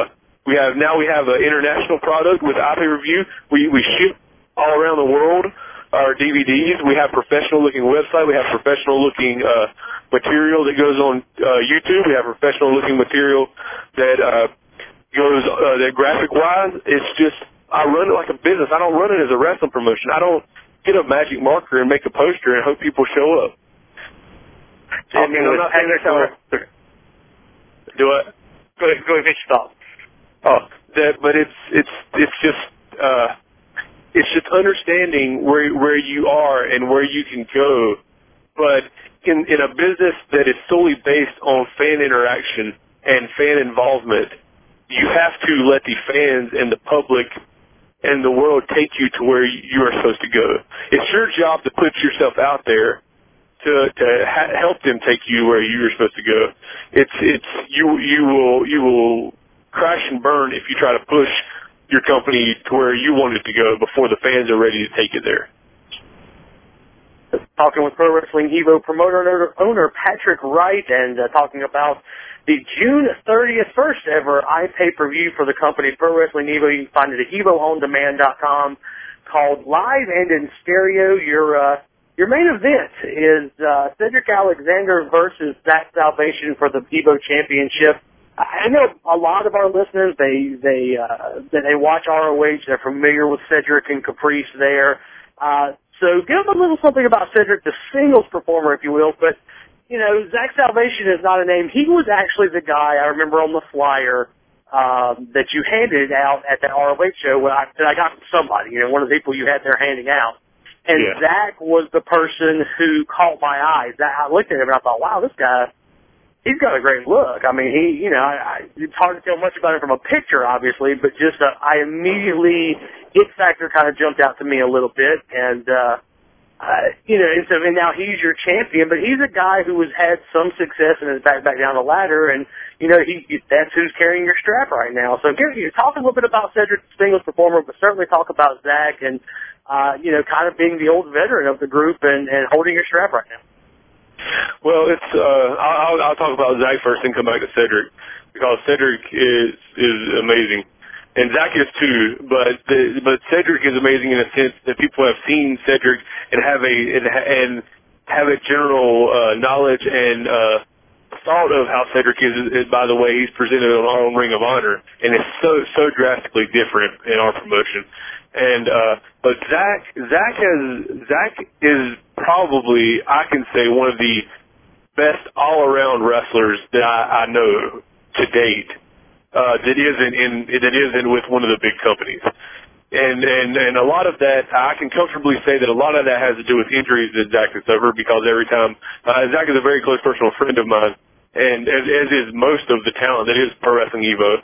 [SPEAKER 2] an international product with iPay-per-view. We ship all around the world our DVDs. We have professional-looking website. We have professional-looking material that goes on YouTube. We have professional-looking material that goes that graphic-wise. It's just I run it like a business. I don't run it as a wrestling promotion. I don't get a magic marker and make a poster and hope people show up.
[SPEAKER 1] I'm not saying that's how.
[SPEAKER 2] Do what?
[SPEAKER 1] Go ahead, finish your thought.
[SPEAKER 2] But it's just understanding where you are and where you can go. But in a business that is solely based on fan interaction and fan involvement, you have to let the fans and the public and the world take you to where you are supposed to go. It's your job to put yourself out there to help them take you where you're supposed to go. You will crash and burn if you try to push your company to where you want it to go before the fans are ready to take it there.
[SPEAKER 1] Talking with Pro Wrestling Evo promoter and owner Patrick Wright, and talking about the June 30th first ever iPay-per-view for the company Pro Wrestling Evo. You can find it at EvoOnDemand.com, called Live and in Stereo. Your main event is Cedric Alexander versus Zach Salvation for the Evo Championship. I know a lot of our listeners, they watch ROH, they're familiar with Cedric and Caprice there. So give them a little something about Cedric, the singles performer, if you will. But, you know, Zach Salvation is not a name. He was actually the guy I remember on the flyer that you handed out at that ROH show that I got from somebody, you know, one of the people you had there handing out. And
[SPEAKER 2] yeah.
[SPEAKER 1] Zach was the person who caught my eye. I looked at him and I thought, wow, this guy, he's got a great look. I mean, he, you know, it's hard to tell much about him from a picture, obviously, but just I immediately, it factor kind of jumped out to me a little bit. And, you know, and now he's your champion, but he's a guy who has had some success and is back down the ladder, and, you know, that's who's carrying your strap right now. So talk a little bit about Cedric, the singles performer, but certainly talk about Zach and, you know, kind of being the old veteran of the group and holding your strap right now.
[SPEAKER 2] Well, it's I'll talk about Zach first and come back to Cedric, because Cedric is amazing. And Zach is too, but Cedric is amazing in a sense that people have seen Cedric and have a general knowledge and thought of how Cedric is by the way he's presented on our own Ring of Honor, and it's so drastically different in our promotion. And but Zach is probably, I can say, one of the best all around wrestlers that I know to date. That isn't with one of the big companies, and a lot of that I can comfortably say that a lot of that has to do with injuries that Zach has suffered, because every time Zach is a very close personal friend of mine, and as is most of the talent that is Pro Wrestling Evo,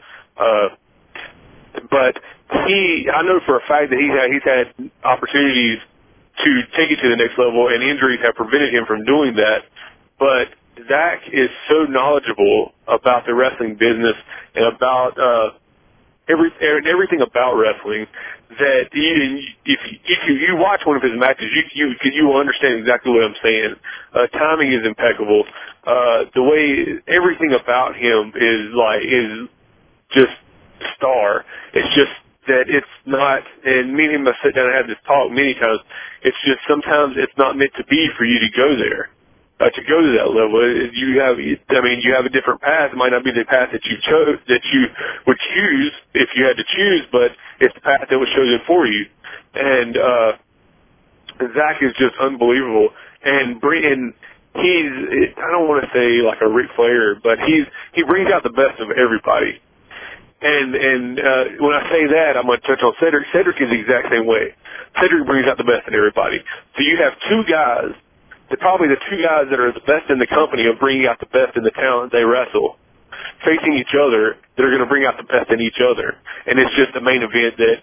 [SPEAKER 2] but I know for a fact that he's had opportunities to take it to the next level, and injuries have prevented him from doing that, but Zach is so knowledgeable about the wrestling business and about everything about wrestling that if you watch one of his matches, you will understand exactly what I'm saying. Timing is impeccable. The way everything about him is just star. It's just that it's not, and me and him have sat down and had this talk many times. It's just sometimes it's not meant to be for you to go there. To go to that level, you have a different path. It might not be the path that you would choose if you had to choose, but it's the path that was chosen for you. And Zach is just unbelievable. And he's, I don't want to say like a Ric Flair, but he brings out the best of everybody. And when I say that, I'm going to touch on Cedric. Cedric is the exact same way. Cedric brings out the best in everybody. So you have two guys. They're probably the two guys that are the best in the company of bringing out the best in the talent they wrestle, facing each other, that are going to bring out the best in each other. And it's just a main event that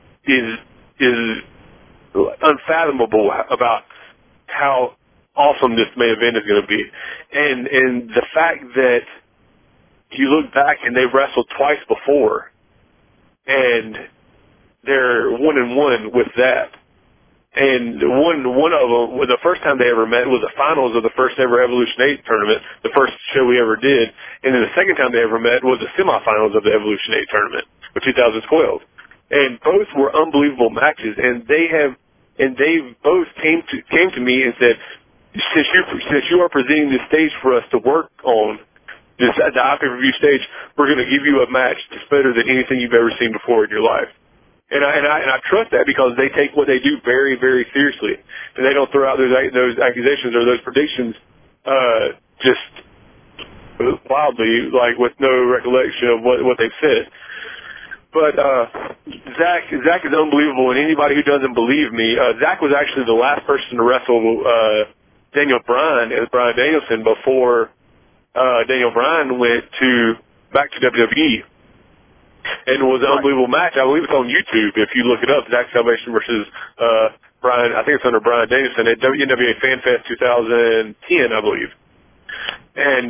[SPEAKER 2] is unfathomable about how awesome this main event is going to be. And the fact that you look back and they've wrestled twice before, and they're 1-1 with that. And one of them, the first time they ever met was the finals of the first ever Evolution 8 tournament, the first show we ever did. And then the second time they ever met was the semifinals of the Evolution 8 tournament of 2012. And both were unbelievable matches. And they both came to me and said, since you are presenting this stage for us to work on, the pay-per-view stage, we're going to give you a match that's better than anything you've ever seen before in your life. And I trust that, because they take what they do very, very seriously, and they don't throw out those accusations or those predictions just wildly, like with no recollection of what they've said. But Zach is unbelievable, and anybody who doesn't believe me, Zach was actually the last person to wrestle Daniel Bryan as Bryan Danielson before Daniel Bryan went back to WWE. And it was an unbelievable match. I believe it's on YouTube. If you look it up, Zach Salvation versus Bryan, I think it's under Bryan Danielson at NWA Fan Fest 2010, I believe. And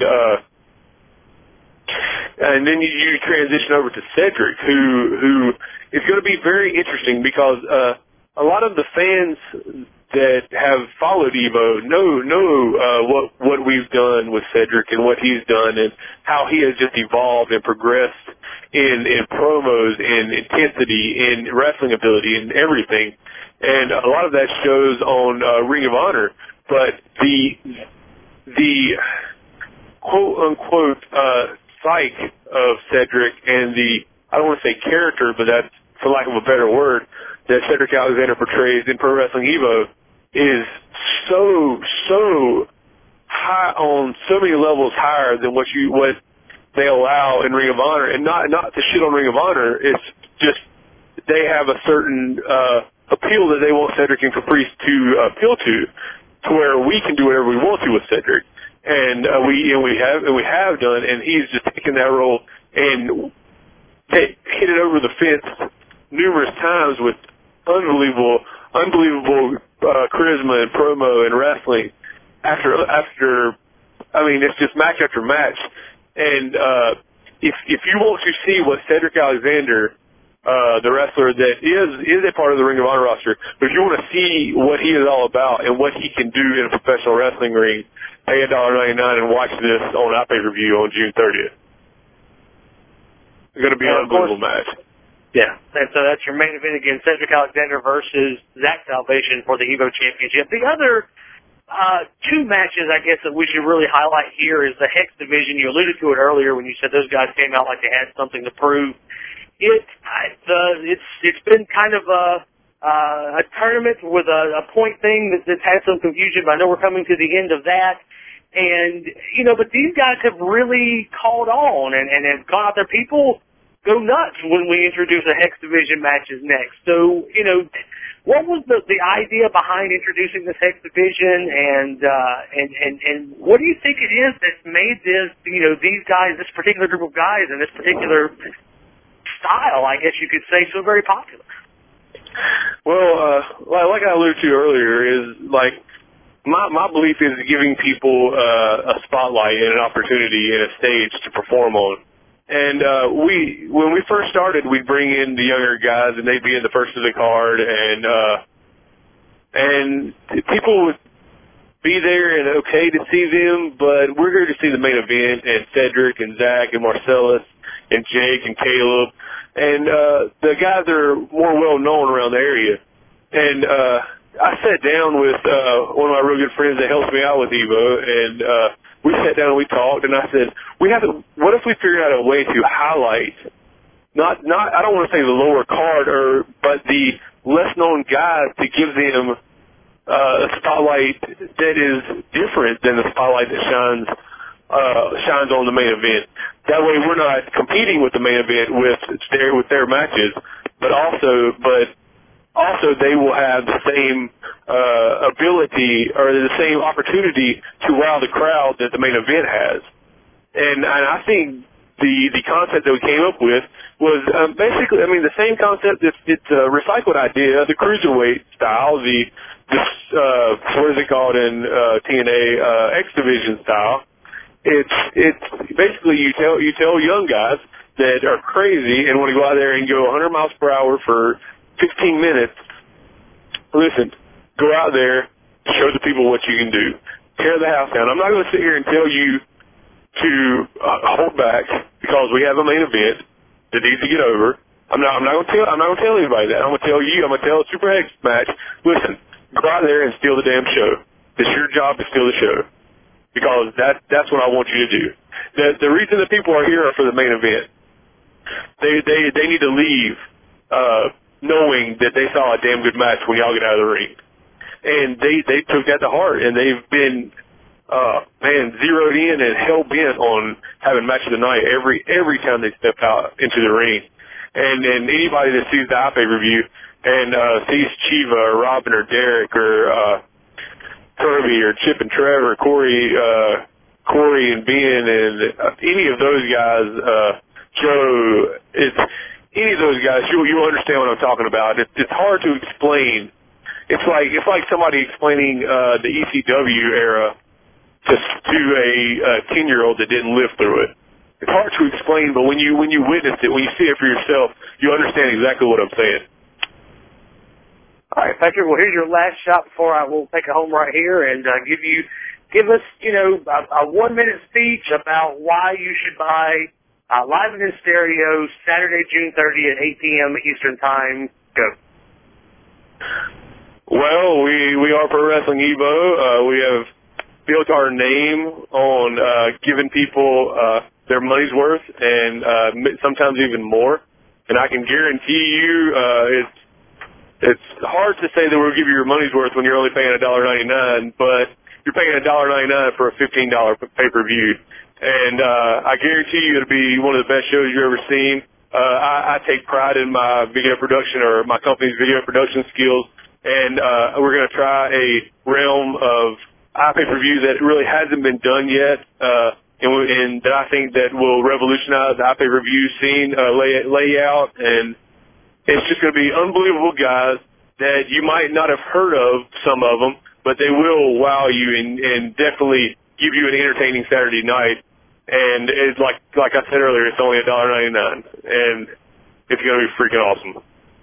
[SPEAKER 2] then you transition over to Cedric, who is going to be very interesting, because a lot of the fans that have followed Evo know what we've done with Cedric and what he's done and how he has just evolved and progressed in promos, in intensity, in wrestling ability, and everything. And a lot of that shows on Ring of Honor. But the quote unquote psyche of Cedric and the, I don't want to say character, but that's for lack of a better word, that Cedric Alexander portrays in Pro Wrestling Evo is so high on so many levels higher than what they allow in Ring of Honor. And not to shit on Ring of Honor, it's just they have a certain appeal that they want Cedric and Caprice to appeal to where we can do whatever we want to with Cedric. And we have done, and he's just taken that role and hit it over the fence numerous times with unbelievable charisma and promo and wrestling. It's just match after match. And if you want to see what Cedric Alexander, the wrestler that is a part of the Ring of Honor roster, but if you want to see what he is all about and what he can do in a professional wrestling ring, pay $1.99 and watch this on our pay-per-view on June 30th. It's going to be an unbelievable match.
[SPEAKER 1] Yeah, and so that's your main event again, Cedric Alexander versus Zach Salvation for the Evo Championship. The other two matches, I guess, that we should really highlight here is the Hex division. You alluded to it earlier when you said those guys came out like they had something to prove. It's been kind of a tournament with a point thing that's had some confusion, but I know we're coming to the end of that. And, but these guys have really called on and have gone out there. People go nuts when we introduce a Hex division matches next. So, what was the idea behind introducing this Hex division, and what do you think it is that's made this, these guys, this particular group of guys and this particular style, I guess you could say, so very popular?
[SPEAKER 2] Well, like I alluded to earlier, is like my belief is giving people a spotlight and an opportunity and a stage to perform on. And when we first started, we'd bring in the younger guys, and they'd be in the first of the card, and people would be there and okay to see them, but we're here to see the main event, and Cedric and Zach and Marcellus and Jake and Caleb, and the guys that are more well-known around the area. And I sat down with one of my real good friends that helps me out with Evo, and we sat down and we talked, and I said, what if we figured out a way to highlight, not I don't want to say the lower card, but the less-known guys, to give them a spotlight that is different than the spotlight that shines on the main event. That way we're not competing with the main event with their matches, but also they will have the same ability or the same opportunity to wow the crowd that the main event has. And I think the concept that we came up with was basically, the same concept. It's a recycled idea, the cruiserweight style, what is it called in TNA, X Division style. It's basically you tell young guys that are crazy and want to go out there and go 100 miles per hour for 15 minutes. Listen, go out there, show the people what you can do. Tear the house down. I'm not going to sit here and tell you to hold back because we have a main event that needs to get over. I'm not going to tell anybody that. I'm going to tell you. I'm going to tell Super X match. Listen, go out there and steal the damn show. It's your job to steal the show because that's what I want you to do. The reason that people are here are for the main event. They need to leave knowing that they saw a damn good match when y'all get out of the ring. And they took that to heart, and they've been, zeroed in and hell-bent on having match of the night every time they step out into the ring. And anybody that sees the pay-per-view and sees Chiva or Robin or Derek or Kirby or Chip and Trevor, Corey and Ben, and any of those guys, Joe, any of those guys, you'll understand what I'm talking about. It's hard to explain. It's like somebody explaining the ECW era to a 10-year-old that didn't live through it. It's hard to explain, but when you witness it, when you see it for yourself, you understand exactly what I'm saying.
[SPEAKER 1] All right, Patrick. Well, here's your last shot before I will take it home right here and give us a 1-minute speech about why you should buy Live and in Stereo Saturday, June 30th, 8 p.m. Eastern Time. Go.
[SPEAKER 2] Well, we are Pro Wrestling Evo. We have built our name on giving people their money's worth and sometimes even more. And I can guarantee you it's hard to say that we'll give you your money's worth when you're only paying $1.99, but you're paying $1.99 for a $15 pay-per-view. And I guarantee you it'll be one of the best shows you've ever seen. I take pride in my video production, or my company's video production skills, and we're going to try a realm of iPay-per-view that really hasn't been done yet, and that I think that will revolutionize the iPay-per-view scene, layout, and it's just going to be unbelievable guys that you might not have heard of, some of them, but they will wow you and definitely give you an entertaining Saturday night. And it's like I said earlier, it's only $1.99, and it's going to be freaking awesome.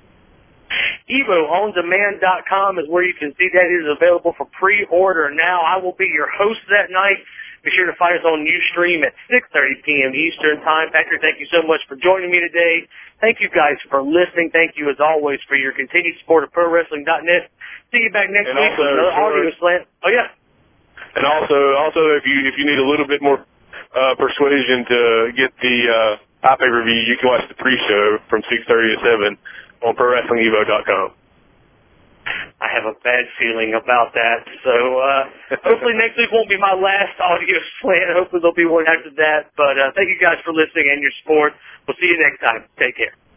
[SPEAKER 1] EvoOnDemand.com is where you can see that. It is available for pre-order now. I will be your host that night. Be sure to find us on Ustream at 6:30 p.m. Eastern Time. Patrick, thank you so much for joining me today. Thank you guys for listening. Thank you, as always, for your continued support of ProWrestling.net. See you back next week with another audio slant. Oh, yeah.
[SPEAKER 2] And also, if you need a little bit more persuasion to get the iPay-per-view, you can watch the pre-show from 6:30 to 7 on ProWrestlingEvo.com.
[SPEAKER 1] I have a bad feeling about that. So hopefully next week won't be my last audio slant. Hopefully there'll be one after that. But thank you guys for listening and your support. We'll see you next time. Take care.